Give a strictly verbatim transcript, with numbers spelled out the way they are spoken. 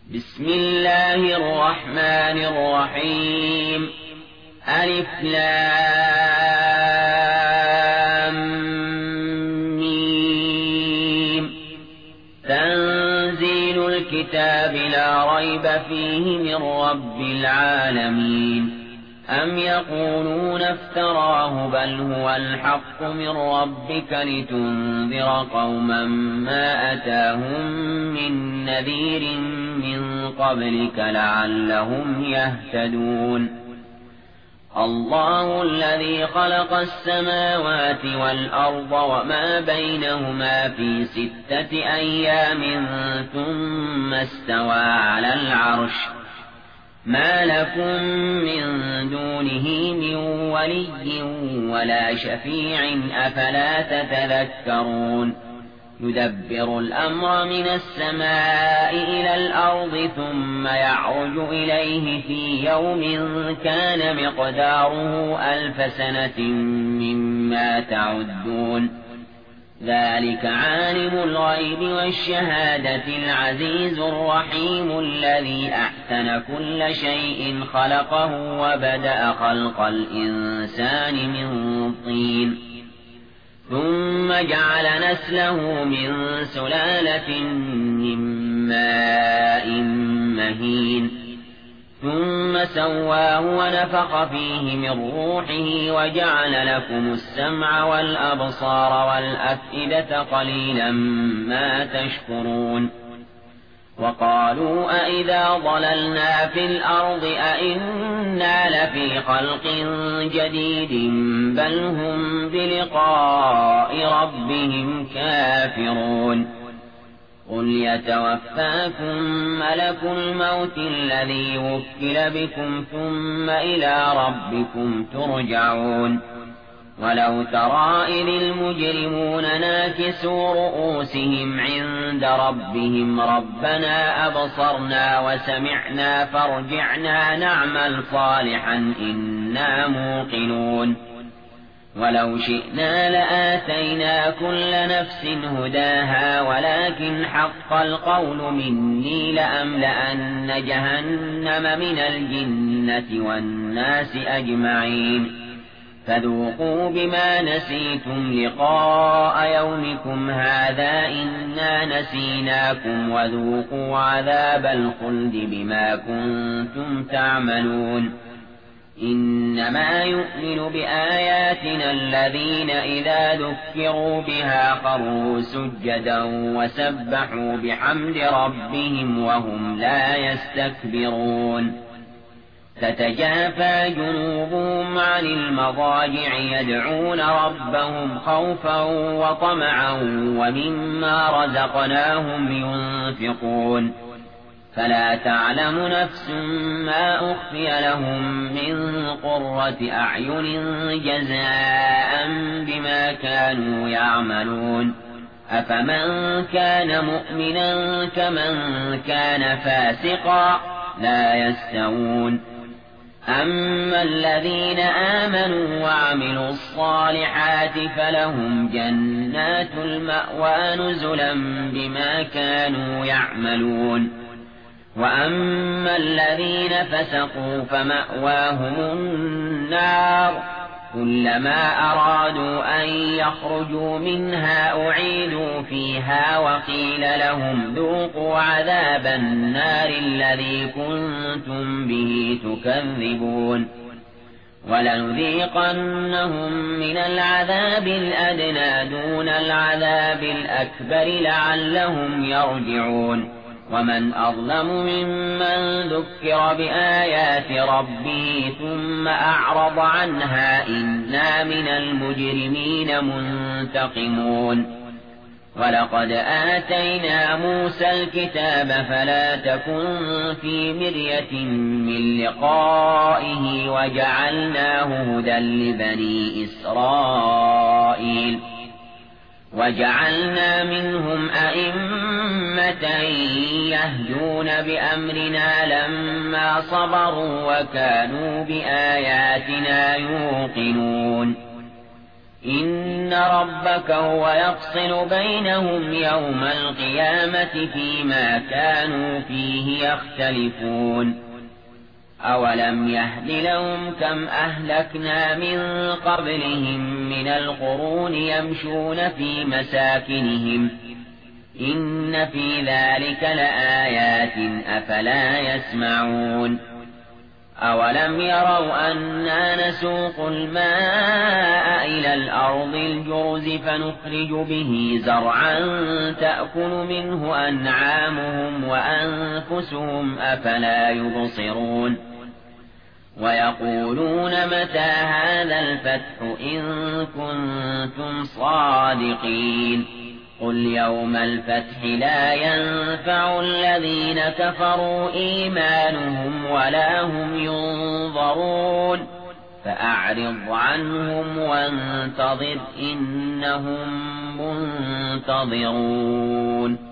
بسم الله الرحمن الرحيم ألف لام ميم تنزيل الكتاب لا ريب فيه من رب العالمين أم يقولون افتراه بل هو الحق من ربك لتنذر قوما ما أتاهم من نذير من قبلك لعلهم يهتدون الله الذي خلق السماوات والأرض وما بينهما في ستة أيام ثم استوى على العرش ما لكم من دونه من ولي ولا شفيع أفلا تتذكرون يدبر الأمر من السماء إلى الأرض ثم يعرج إليه في يوم كان مقداره ألف سنة مما تعدون ذلك عالم الغيب والشهادة العزيز الرحيم الذي أحسن كل شيء خلقه وبدأ خلق الإنسان من طين ثم جعل نسله من سلالة من ماء مهين ثم سواه ونفخ فيه من روحه وجعل لكم السمع والأبصار والأفئدة قليلا ما تشكرون وقالوا أئذا ضللنا في الأرض أئنا لفي خلق جديد بل هم بلقاء ربهم كافرون قل يتوفاكم ملك الموت الذي وكل بكم ثم إلى ربكم ترجعون ولو ترى إذ المجرمون ناكسوا رؤوسهم عند ربهم ربنا أبصرنا وسمعنا فارجعنا نعمل صالحا إنا موقنون ولو شئنا لآتينا كل نفس هداها ولكن حق القول مني لأملأن جهنم من الجنة والناس أجمعين فذوقوا بما نسيتم لقاء يومكم هذا إنا نسيناكم وذوقوا عذاب الخلد بما كنتم تعملون إنما يؤمن بآياتنا الذين إذا ذكروا بها خروا سجدا وسبحوا بحمد ربهم وهم لا يستكبرون تتجافى جنوبهم عن المضاجع يدعون ربهم خوفا وطمعا ومما رزقناهم ينفقون فلا تعلم نفس ما أخفي لهم من قرة أعين جزاء بما كانوا يعملون أفمن كان مؤمنا كمن كان فاسقا لا يستوون أما الذين آمنوا وعملوا الصالحات فلهم جنات المأوى نزلا بما كانوا يعملون وأما الذين فسقوا فمأواهم النار كلما أرادوا أن يخرجوا منها أعيدوا فيها وقيل لهم ذوقوا عذاب النار الذي كنتم به تكذبون ولنذيقنهم من العذاب الأدنى دون العذاب الأكبر لعلهم يرجعون ومن أظلم ممن ذكر بآيات ربه ثم أعرض عنها إنا من المجرمين منتقمون ولقد آتينا موسى الكتاب فلا تكن في مرية من لقائه وجعلناه هدى لبني إسرائيل وجعلنا منهم أئمة يهدون بأمرنا لما صبروا وكانوا بآياتنا يوقنون إن ربك هو يفصل بينهم يوم القيامة فيما كانوا فيه يختلفون أولم يهد لهم كم أهلكنا من قبلهم من القرون يمشون في مساكنهم إن في ذلك لآيات أفلا يسمعون أولم يروا أنا نسوق الماء إلى الأرض الجرز فنخرج به زرعا تأكل منه أنعامهم وأنفسهم أفلا يبصرون ويقولون متى هذا الفتح إن كنتم صادقين قل يوم الفتح لا ينفع الذين كفروا إيمانهم ولا هم ينظرون فأعرض عنهم وانتظر إنهم منتظرون